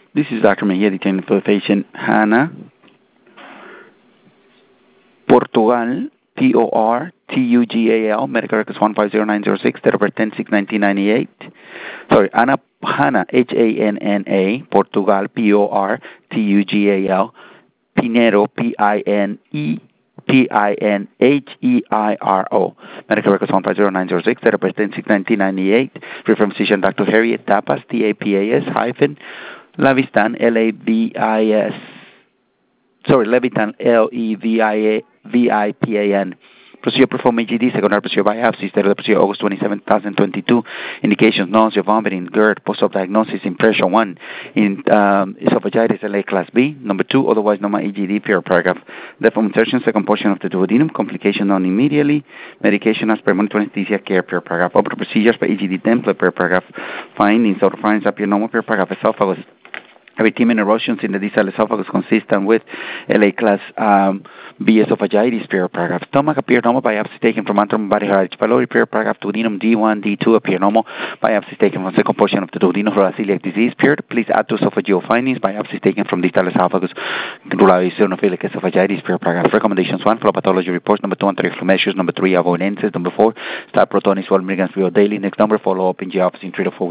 This is Dr. Mejia detailing for the patient Hannah, Portugal, Portugal, medical records 150906, date of birth 10/6/1998. Sorry, Hannah, Hanna, Portugal, Portugal, Pinheiro, Pinheiro, medical records 150906, date of birth 10/6/1998. Reference physician Dr. Harriet Tapas, TAPAS, Levitan, Levitan, Levitan. Procedure performed EGD, secondary procedure biopsy, date of the procedure August 27, 2022. Indications, nausea, vomiting, GERD, post-op diagnosis, impression 1, in esophagitis, LA class B. Number 2, otherwise normal EGD, period paragraph. Left from insertion, second portion of the duodenum, complication known immediately. Medication as per monitor anesthesia care, period paragraph. Open procedures by EGD template, period paragraph. Findings, out of findings appear normal, period paragraph. Esophagus. Erythema erosions in the distal esophagus consistent with LA class B esophagitis, period paragraph. Stomach appear normal, biopsy taken from antrum body H. pylori, period paragraph. Duodenum D1, D2 appear normal, biopsy taken from second portion of the duodenum for celiac disease, period. Please add to esophageal findings, biopsy taken from distal esophagus, eosinophilic esophagitis, period paragraph. Recommendations: 1, flow pathology reports. Number 2, anti-reflux measures. Number 3, avoidances. Number 4, start proton 12 milligrams per daily. Next number, follow up in the office in 3 to 4 weeks.